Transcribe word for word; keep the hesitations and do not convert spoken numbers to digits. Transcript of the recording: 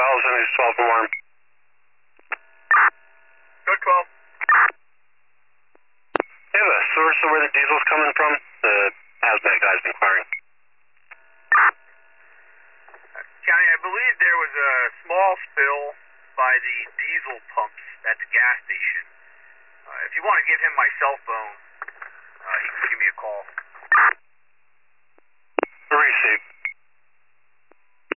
twelve, seventy twelve for warm. Go twelve. Do you have a source of where the diesel's coming from? The hazmat guy's inquiring. County, I believe there was a small spill by the diesel pumps at the gas station. Uh, if you want to give him my cell phone, uh, he can give me a call.